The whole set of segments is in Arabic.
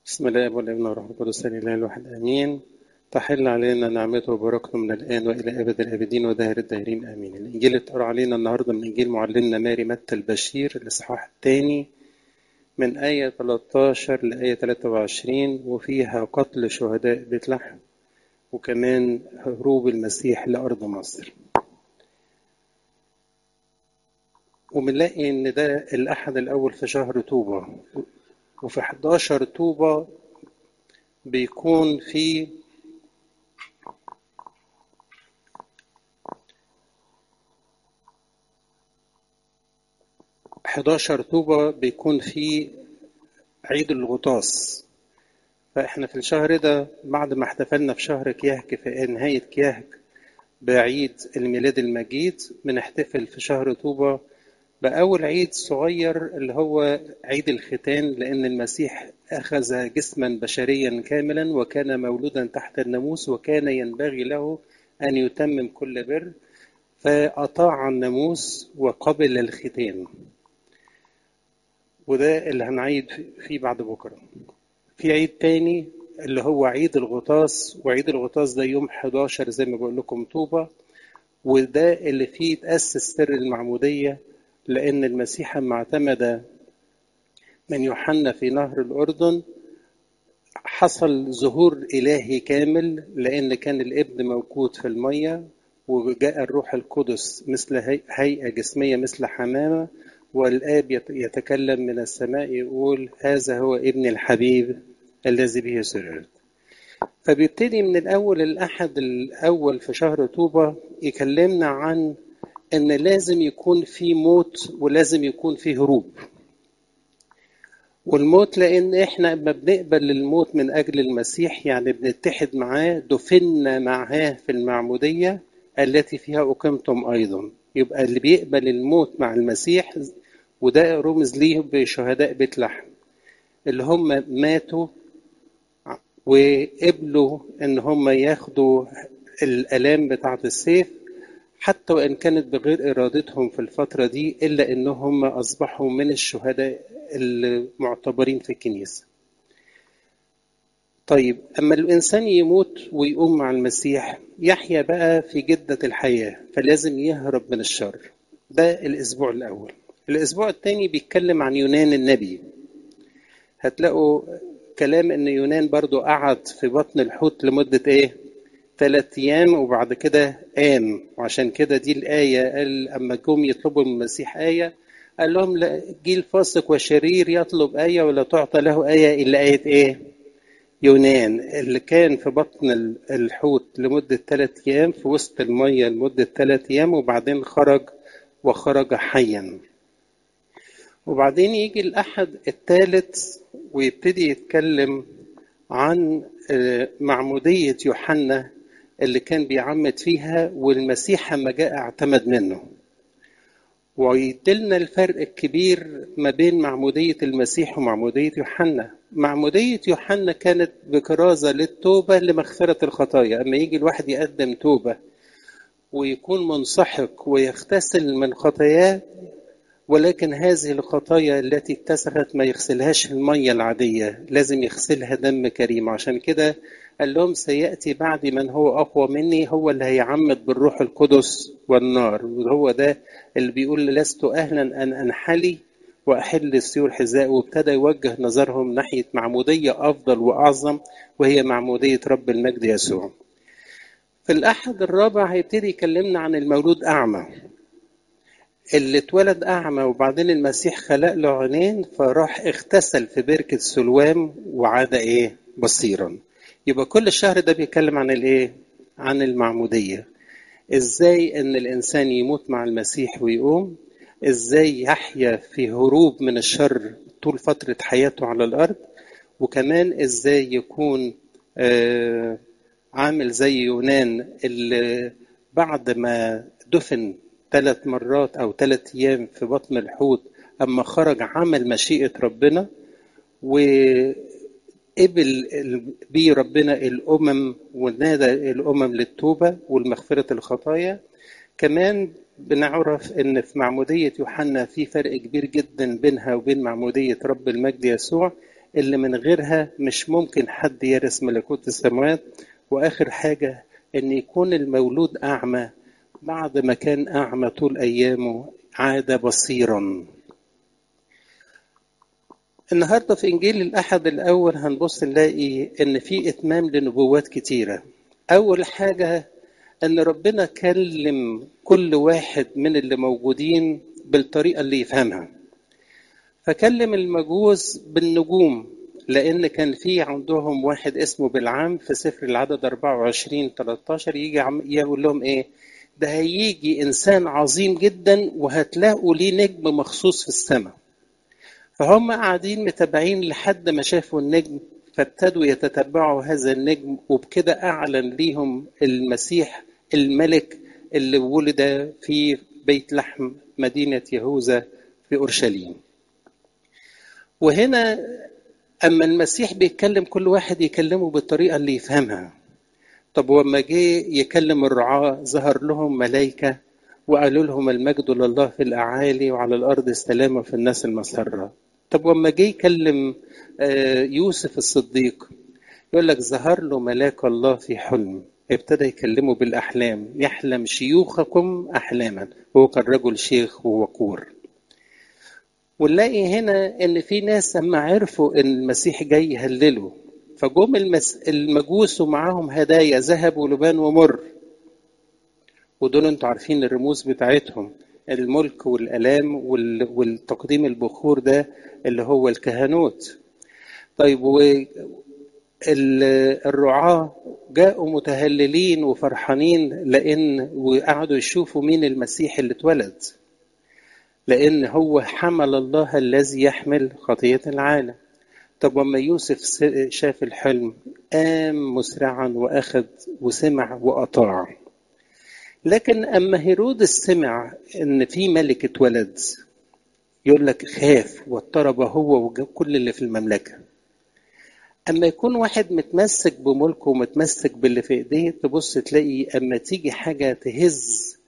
بسم الله والابن والروح القدس الاله الواحد امين. تحل علينا نعمته وبركته من الان والى ابد الابدين ودهر الداهرين امين. الانجيل اللي اتقرا علينا النهارده من انجيل معلمنا ماري متى البشير الاصحاح الثاني من ايه 13 لايه 23، وفيها قتل شهداء بيت لحم وكمان هروب المسيح لارض مصر. وبنلاقي ان ده الاحد الاول في شهر طوبة، وفي 11 طوبة بيكون في 11 طوبة بيكون في عيد الغطاس. فاحنا في الشهر ده بعد ما احتفلنا في شهر كيهك في نهاية كيهك بعيد الميلاد المجيد، بنحتفل في شهر طوبة بأول عيد صغير اللي هو عيد الختان، لأن المسيح أخذ جسما بشريا كاملا وكان مولودا تحت الناموس وكان ينبغي له أن يتمم كل بر، فأطاع الناموس وقبل الختان. وده اللي هنعيد فيه بعد بكرة. في عيد تاني اللي هو عيد الغطاس، وعيد الغطاس ده يوم 11 زي ما بقول لكم طوبة، وده اللي فيه تأسس سر المعمودية، لأن المسيح لما اعتمد من يوحنا في نهر الأردن حصل ظهور إلهي كامل، لأن كان الابن موجود في المية وجاء الروح القدس مثل هيئة جسمية مثل حمامة، والآب يتكلم من السماء يقول هذا هو ابن الحبيب الذي به سررت. فبيبتدي من الأول الأحد الأول في شهر طوبة يكلمنا عن إن لازم يكون في موت ولازم يكون في هروب. والموت لأن إحنا لما بنقبل الموت من أجل المسيح يعني بنتحد معاه، دفنا معاه في المعمودية التي فيها أقمتم أيضا. يبقى اللي بيقبل الموت مع المسيح، وده رمز ليه بشهداء بيت لحم اللي هم ماتوا وقبلوا ان هم ياخدوا الالام بتاعه السيف، حتى وان كانت بغير ارادتهم في الفتره دي، الا ان هم اصبحوا من الشهداء المعتبرين في الكنيسه. طيب اما الانسان يموت ويقوم مع المسيح يحيا بقى في جده الحياه، فلازم يهرب من الشر. ده الاسبوع الاول. الاسبوع الثاني بيتكلم عن يونان النبي. هتلاقوا كلام ان يونان برضو قعد في بطن الحوت لمدة 3 ايام وبعد كده قام. وعشان كده دي الآية قال اما جم يطلبوا من المسيح آية قال لهم لا، جيل فاسق وشرير يطلب آية ولا تعطى له آية إلا آية يونان اللي كان في بطن الحوت لمدة 3 ايام في وسط المية لمدة 3 ايام وبعدين خرج حيا. وبعدين يجي الأحد الثالث ويبتدي يتكلم عن معمودية يوحنا اللي كان بيعمد فيها، والمسيح لما جاء اعتمد منه. ويدلنا الفرق الكبير ما بين معمودية المسيح ومعمودية يوحنا. معمودية يوحنا كانت بكرازة للتوبة لمغفرة الخطايا. أما يجي الواحد يقدم توبة ويكون منسحق ويغتسل من خطاياه، ولكن هذه الخطايا التي اتسخت ما يغسلهاش المية العادية، لازم يغسلها دم كريم. عشان كده قال لهم سيأتي بعد من هو أقوى مني، هو اللي هيعمد بالروح القدس والنار. وهو ده اللي بيقول لست أهلا أن أنحلي وأحل السيول حذاء. وابتدى يوجه نظرهم ناحية معمودية أفضل وأعظم، وهي معمودية رب المجد يسوع. في الأحد الرابع هيبتدي يكلمنا عن المولود أعمى اللي اتولد أعمى وبعدين المسيح خلق له عينين، فراح اغتسل في بركة سلوام وعاد بصيرا. يبقى كل الشهر ده بيتكلم عن عن المعمودية. ازاي ان الانسان يموت مع المسيح ويقوم، ازاي يحيا في هروب من الشر طول فترة حياته على الارض، وكمان ازاي يكون عامل زي يونان اللي بعد ما دفن 3 مرات أو 3 أيام في بطن الحوت، أما خرج عمل مشيئة ربنا وقبل بيه ربنا الأمم ونادى الأمم للتوبة والمغفرة الخطايا. كمان بنعرف أن في معمودية يوحنا في فرق كبير جدا بينها وبين معمودية رب المجد يسوع، اللي من غيرها مش ممكن حد يرث ملكوت السماوات. وآخر حاجة إن يكون المولود أعمى، بعد ما كان أعمى طول أيامه عاد بصيرا. النهاردة في إنجيل الأحد الأول هنبص نلاقي إن في إتمام لنبوات كتيرة. أول حاجة أن ربنا كلم كل واحد من اللي موجودين بالطريقة اللي يفهمها. فكلم المجوس بالنجوم، لأن كان في عندهم واحد اسمه بالعام في سفر العدد 24-13 يجي يقول لهم إيه؟ ده هيجي إنسان عظيم جدا وهتلاقوا ليه نجم مخصوص في السماء. فهم قاعدين متابعين لحد ما شافوا النجم، فابتدوا يتتبعوا هذا النجم، وبكده أعلن ليهم المسيح الملك اللي ولد في بيت لحم مدينة يهوذا في أورشليم. وهنا أما المسيح بيتكلم كل واحد يكلمه بالطريقة اللي يفهمها. طب وما جه يكلم الرعاة ظهر لهم ملائكة وقالوا لهم المجد لله في الأعالي وعلى الأرض السلام في الناس المسرة. طب وما جه يكلم يوسف الصديق يقول لك ظهر له ملاك الله في حلم، ابتدى يكلمه بالأحلام، يحلم شيوخكم أحلاما، هو كان رجل شيخ ووقور. ونلاقي هنا ان في ناس لما عرفوا ان المسيح جاي يهللوا فجم المجوس ومعاهم هدايا ذهب ولبان ومر، ودول انتوا عارفين الرموز بتاعتهم، الملك والالام والتقديم البخور ده اللي هو الكهنوت. طيب والرعاة جاءوا متهللين وفرحانين لان وقعدوا يشوفوا مين المسيح اللي اتولد، لأن هو حمل الله الذي يحمل خطية العالم. طب وما يوسف شاف الحلم قام مسرعا وأخذ وسمع وأطاع. لكن أما هيرودس سمع إن في ملك اتولد يقول لك خاف واضطرب هو وكل اللي في المملكة. أما يكون واحد متمسك بملكه ومتمسك باللي في إيديه تبص تلاقي أما تيجي حاجة تهز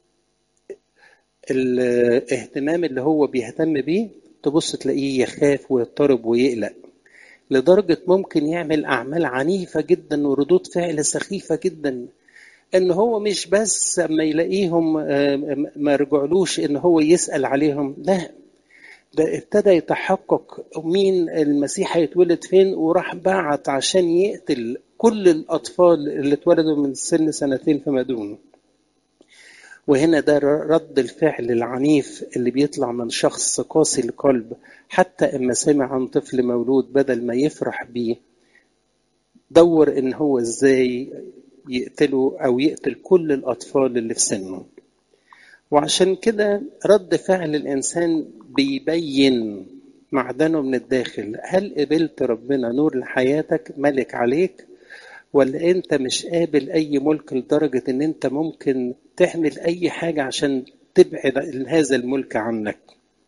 الاهتمام اللي هو بيهتم بيه تبص تلاقيه يخاف ويضطرب ويقلق، لدرجة ممكن يعمل أعمال عنيفة جدا وردود فعل سخيفة جدا، إن هو مش بس أما يلاقيهم ما رجعلوش إن هو يسأل عليهم، لا ده ابتدى يتحقق مين المسيح هيتولد فين، وراح بعت عشان يقتل كل الأطفال اللي اتولدوا من سن 2 فما دون. وهنا ده رد الفعل العنيف اللي بيطلع من شخص قاسي القلب، حتى اما سمع عن طفل مولود بدل ما يفرح بيه دور ان هو ازاي يقتله او يقتل كل الاطفال اللي في سنه. وعشان كده رد فعل الانسان بيبين معدنه من الداخل، هل قبلت ربنا نور لحياتك ملك عليك، ولا انت مش قابل اي ملك لدرجة ان انت ممكن تعمل اي حاجة عشان تبعد هذا الملك عنك.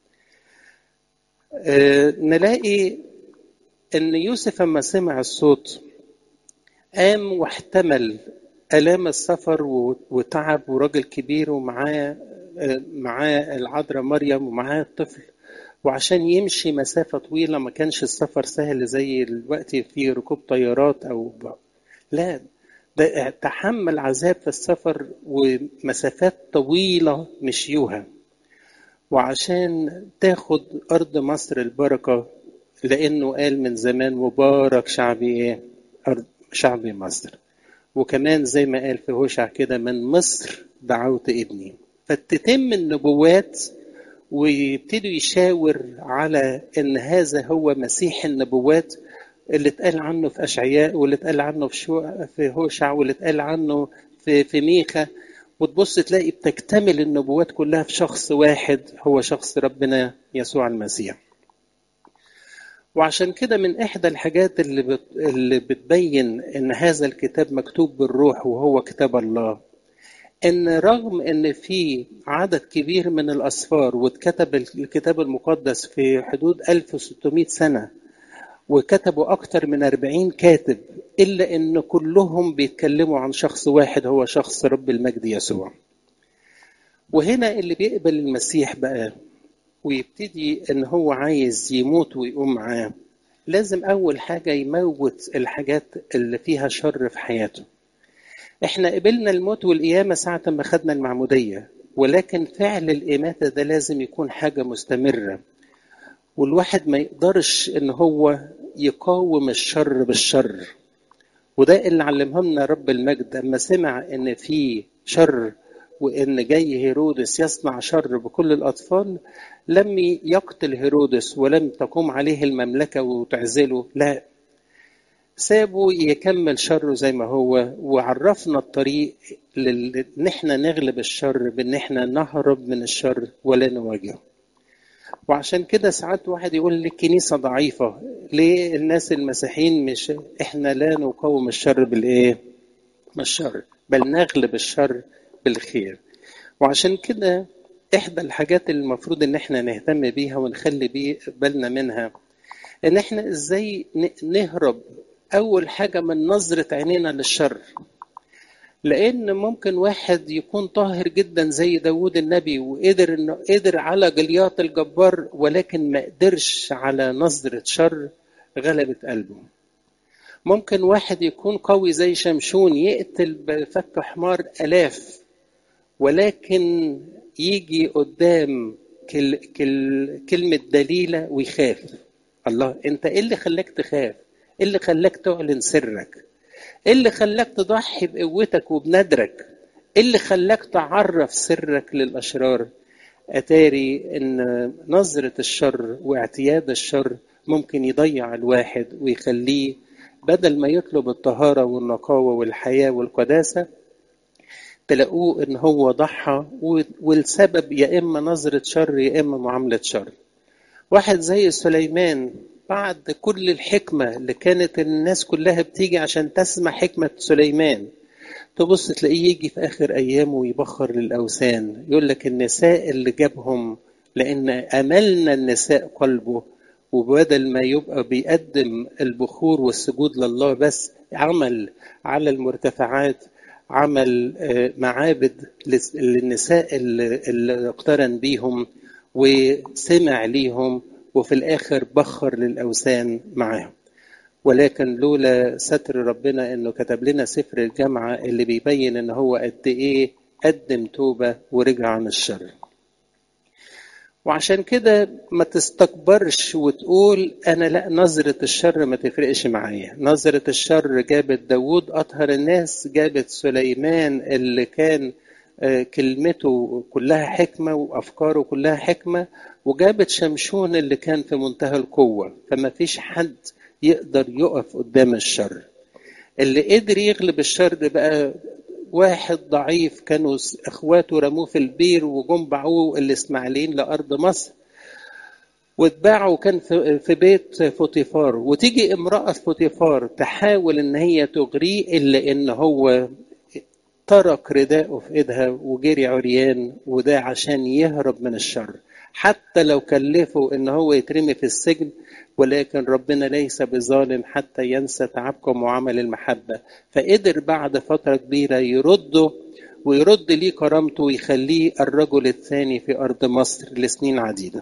نلاقي ان يوسف لما سمع الصوت قام واحتمل آلام السفر وتعب، وراجل كبير ومعاه العذراء مريم ومعاه الطفل، وعشان يمشي مسافة طويلة ما كانش السفر سهل زي الوقت في ركوب طيارات أو لا، ده تحمل عذاب في السفر ومسافات طويلة مشيوها، وعشان تاخد أرض مصر البركة، لأنه قال من زمان مبارك شعبي إيه؟ أرض شعبي مصر. وكمان زي ما قال في هوشع كده من مصر دعوت ابني. فتتم النبوات ويبتدوا يشاور على ان هذا هو مسيح النبوات اللي اتقال عنه في اشعياء، واللي اتقال عنه في هوشع، واللي اتقال عنه في ميخا. وتبص تلاقي بتكتمل النبوات كلها في شخص واحد هو شخص ربنا يسوع المسيح. وعشان كده من احدى الحاجات اللي بتبين ان هذا الكتاب مكتوب بالروح وهو كتاب الله، ان رغم ان في عدد كبير من الاسفار واتكتب الكتاب المقدس في حدود 1600 سنة وكتبوا اكتر من 40 كاتب، الا ان كلهم بيتكلموا عن شخص واحد هو شخص رب المجد يسوع. وهنا اللي بيقبل المسيح بقى ويبتدي ان هو عايز يموت ويقوم معاه لازم أول حاجة يموت الحاجات اللي فيها شر في حياته. احنا قبلنا الموت والقيامة ساعة ما خدنا المعمودية، ولكن فعل الإماتة ده لازم يكون حاجة مستمرة، والواحد ما يقدرش ان هو يقاوم الشر بالشر. وده اللي علمه لنا رب المجد اما سمع ان في شر وان جاي هيرودس يصنع شر بكل الاطفال، لم يقتل هيرودس ولم تقوم عليه المملكة وتعزله، لا، سابه يكمل شره زي ما هو، وعرفنا الطريق ان احنا نغلب الشر بان احنا نهرب من الشر ولا نواجهه. وعشان كده ساعات واحد يقول لي الكنيسة ضعيفة، ليه الناس المسيحيين مش احنا لا نقاوم الشر بالايه؟ بالشر، بل نغلب الشر بالخير. وعشان كده احدى الحاجات اللي المفروض ان احنا نهتم بيها ونخلي بالنا منها، ان احنا ازاي نهرب اول حاجة من نظرة عينينا للشر. لان ممكن واحد يكون طاهر جدا زي داود النبي وقدر انه قدر على جليات الجبار، ولكن ما قدرش على نظرة شر غلبت قلبه. ممكن واحد يكون قوي زي شمشون يقتل بفك حمار آلاف، ولكن يجي قدام كلمة دليلة ويخاف. الله، انت ايه اللي خلاك تخاف؟ ايه اللي خلاك تعلن سرك؟ ايه اللي خلاك تضحي بقوتك وبندرك؟ ايه اللي خلاك تعرف سرك للاشرار؟ اتاري ان نظرة الشر واعتياد الشر ممكن يضيع الواحد ويخليه بدل ما يطلب الطهارة والنقاوة والحياة والقداسة، تلاقوه ان هو ضحى، والسبب يا اما نظرة شر يا اما معاملة شر. واحد زي سليمان بعد كل الحكمة اللي كانت الناس كلها بتيجي عشان تسمع حكمة سليمان، تبص تلاقيه يجي في آخر أيامه ويبخر للأوثان. يقول لك النساء اللي جابهم لأن أملنا النساء قلبه، وبدل ما يبقى بيقدم البخور والسجود لله بس، عمل على المرتفعات، عمل معابد للنساء اللي اقترن بيهم وسمع ليهم، وفي الآخر بخر للأوثان معاهم. ولكن لولا ستر ربنا انه كتب لنا سفر الجامعة اللي بيبين ان هو قد ايه قدم توبة ورجع عن الشر. وعشان كده ما تستكبرش وتقول انا لا، نظرة الشر ما تفرقش معايا. نظرة الشر جابت داود اطهر الناس، جابت سليمان اللي كان كلمته كلها حكمة وافكاره كلها حكمة، وجابت شمشون اللي كان في منتهى القوة. فما فيش حد يقدر يقف قدام الشر. اللي قدر يغلب الشر ده بقى واحد ضعيف، كانوا اخواته رموه في البير وجم باعوه الاسماعيليين لارض مصر واتباعوا، كان في بيت فوتيفار. وتيجي امرأة فوتيفار تحاول ان هي تغريه، الا ان هو ترك رداءه في ايدها وجري عريان، وده عشان يهرب من الشر. حتى لو كلفه ان هو يترمي في السجن، ولكن ربنا ليس بظالم حتى ينسى تعبكم وعمل المحبة. فقدر بعد فترة كبيرة يرده ويرد ليه كرامته ويخليه الرجل الثاني في أرض مصر لسنين عديدة.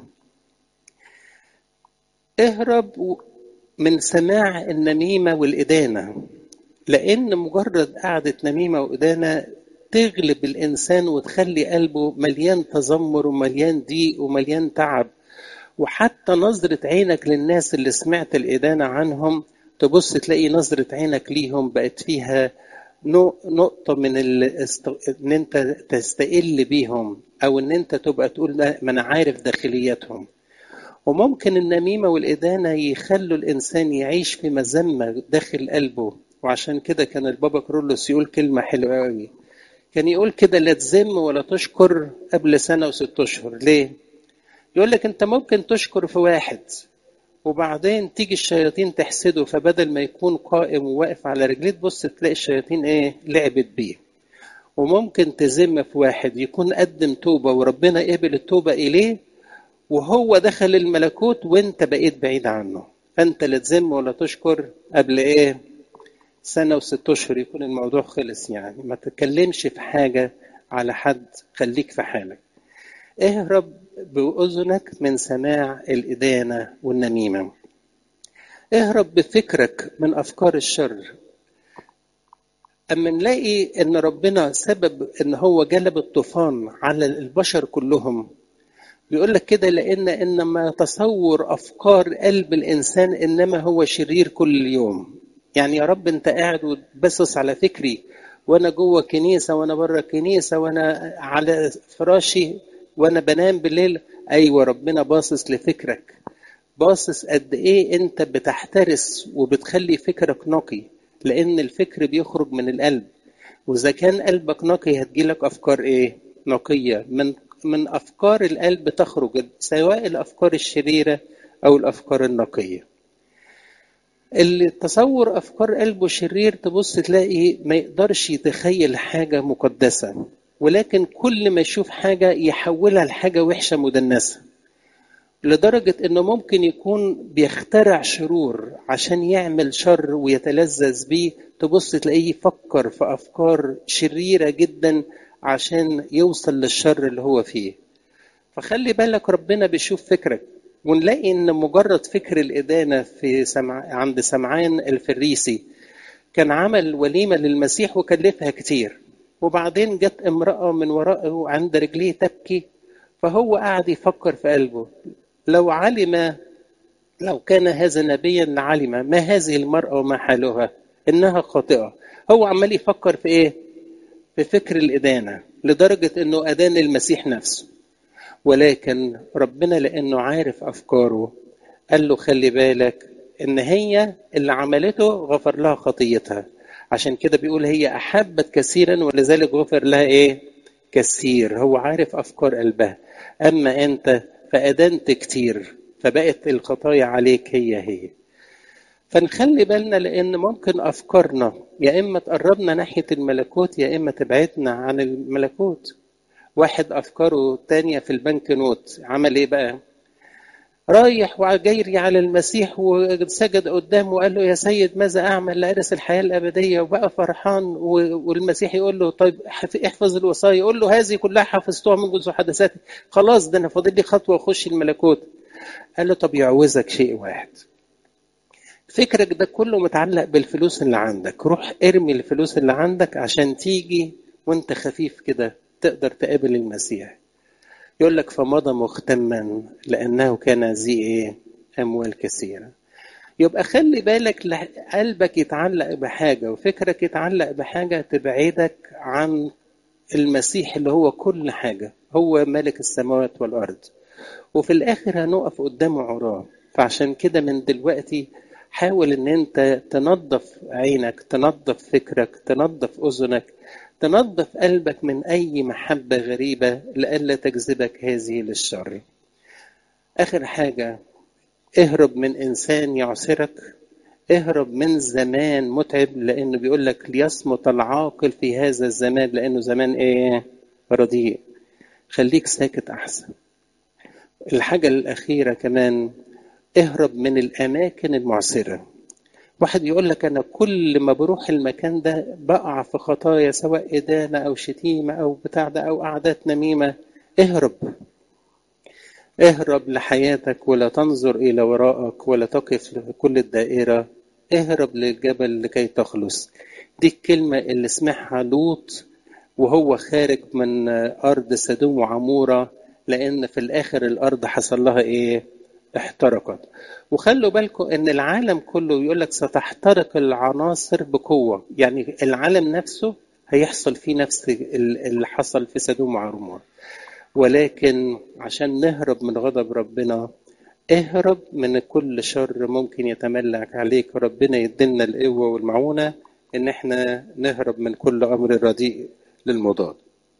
اهرب من سماع النميمة والإدانة، لأن مجرد قعدة نميمة وإدانة تغلب الإنسان وتخلي قلبه مليان تذمر ومليان ضيق ومليان تعب. وحتى نظرة عينك للناس اللي سمعت الإدانة عنهم، تبص تلاقي نظرة عينك ليهم بقت فيها نقطة من إن أنت تستقل بيهم، أو إن أنت تبقى تقول لا، ما أنا عارف داخلياتهم. وممكن النميمة والإدانة يخلوا الإنسان يعيش في مذمة داخل قلبه. وعشان كده كان البابا كرولوس يقول كلمة حلوة قوي، كان يقول كده: لا تذم ولا تشكر قبل سنة و6 أشهر. ليه؟ يقول لك أنت ممكن تشكر في واحد وبعدين تيجي الشياطين تحسده، فبدل ما يكون قائم وواقف على رجليه تبص تلاقي الشياطين ايه؟ لعبت بيه. وممكن تذم في واحد يكون قدم توبة وربنا قبل التوبة إليه، وهو دخل الملكوت وانت بقيت بعيد عنه. فانت لا تذم ولا تشكر قبل ايه؟ سنة و6 أشهر، يكون الموضوع خلص. يعني ما تتكلمش في حاجة على حد، خليك في حالك. اهرب بأذنك من سماع الإدانة والنميمة. اهرب بفكرك من أفكار الشر. أما نلاقي إن ربنا سبب إن هو جلب الطوفان على البشر كلهم، بيقول لك كده لأن إنما تصور أفكار قلب الإنسان إنما هو شرير كل يوم. يعني يا رب أنت قاعد وتبصص على فكري وأنا جوه كنيسة وأنا بره كنيسة وأنا على فراشي وأنا بنام بالليل. أيوة ربنا باصص لفكرك، باصص قد إيه أنت بتحترس وبتخلي فكرك نقي، لأن الفكر بيخرج من القلب، وإذا كان قلبك نقي هتجيلك أفكار إيه؟ نقية. من أفكار القلب تخرج سواء الأفكار الشريرة أو الأفكار النقية. اللي تصور أفكار قلبه شرير تبص تلاقي ما يقدرش يتخيل حاجة مقدسة، ولكن كل ما يشوف حاجة يحولها لحاجة وحشة مدنسة، لدرجة إنه ممكن يكون بيخترع شرور عشان يعمل شر ويتلذذ بيه. تبص تلاقيه يفكر في أفكار شريرة جدا عشان يوصل للشر اللي هو فيه. فخلي بالك ربنا بيشوف فكرك. ونلاقي إن مجرد فكر الإدانة عند سمعان الفريسي كان عمل وليمة للمسيح وكلفها كتير، وبعدين جت امرأة من ورائه عند رجليه تبكي، فهو قاعد يفكر في قلبه لو كان هذا نبيا لعلم ما هذه المرأة وما حالها إنها خاطئة. هو عمال يفكر في إيه؟ في فكر الإدانة، لدرجة إنه أدان المسيح نفسه. ولكن ربنا لأنه عارف أفكاره قال له خلي بالك إن هي اللي عملته غفر لها خطيتها. عشان كده بيقول هي أحبت كثيرا ولذلك غفر لها إيه؟ كثير. هو عارف أفكار قلبها. أما أنت فأدنت كتير فبقت الخطايا عليك هي. فنخلي بالنا لأن ممكن أفكارنا يا إما تقربنا ناحية الملكوت يا إما تبعدنا عن الملكوت. واحد أفكاره تانية في البنك نوت، عمل إيه بقى؟ رايح وجايري على المسيح وسجد قدامه وقال له يا سيد ماذا أعمل لأرث الحياة الأبدية، وبقى فرحان. والمسيح يقول له طيب احفظ الوصايا، يقول له هذه كلها حفظتها منذ حدثاتي، خلاص ده أنا فاضل لي خطوة وأخش الملكوت. قال له طب يعوزك شيء واحد، فكرك ده كله متعلق بالفلوس اللي عندك، روح ارمي الفلوس اللي عندك عشان تيجي وانت خفيف كده تقدر تقابل المسيح. يقول لك فمضى مختما لأنه كان ذي إيه؟ أموال كثيرة. يبقى خلي بالك قلبك يتعلق بحاجة وفكرك يتعلق بحاجة تبعدك عن المسيح اللي هو كل حاجة، هو ملك السماوات والأرض، وفي الآخر هنقف قدامه عراه. فعشان كده من دلوقتي حاول ان انت تنظف عينك، تنظف فكرك، تنظف اذنك، تنظف قلبك من اي محبة غريبة لئلا تجذبك هذه للشر. اخر حاجة، اهرب من انسان يعسرك، اهرب من زمان متعب، لانه بيقول لك ليصمت العاقل في هذا الزمان لانه زمان ايه؟ رديء. خليك ساكت احسن. الحاجة الاخيرة كمان، اهرب من الاماكن المعسرة. واحد يقول لك أنا كل ما بروح المكان ده بقع في خطايا سواء إدانة أو شتيمة أو بتاع ده أو قعدات نميمة. اهرب لحياتك ولا تنظر إلى وراءك ولا تقف في كل الدائرة. اهرب للجبل لكي تخلص. دي الكلمة اللي سمعها لوط وهو خارج من أرض سدوم وعمورة، لأن في الآخر الأرض حصل لها إيه؟ احترقت. وخلوا بالكم ان العالم كله يقول لك ستحترق العناصر بقوه، يعني العالم نفسه هيحصل فيه نفس اللي حصل في سدوم وعمورة. ولكن عشان نهرب من غضب ربنا، اهرب من كل شر ممكن يتملك عليك. ربنا يدينا القوه والمعونه ان احنا نهرب من كل امر رديء للمضاد.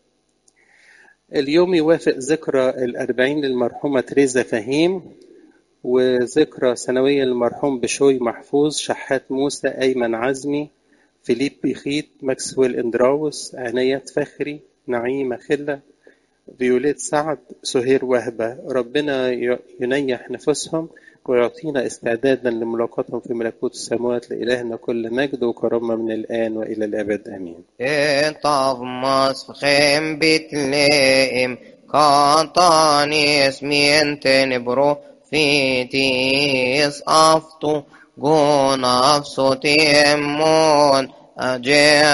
اليوم يوافق ذكرى 40 للمرحومه تريزا فهيم، وذكرى سنوية للمرحوم بشوي محفوظ، شحات موسى، أيمن عزمي، فيليب بيخيت، ماكسويل اندراوس، عنايات فخري، نعيمة خلة، فيوليت سعد، سهير وهبة. ربنا ينيح نفسهم ويعطينا استعدادا لملاقاتهم في ملكوت السماوات. لإلهنا كل مجد وكرامة من الآن وإلى الأبد آمين. طاف مصخم بتلائم قاطاني اسمين تنبرو في تيس أفطو قو نفسو تيمون أجي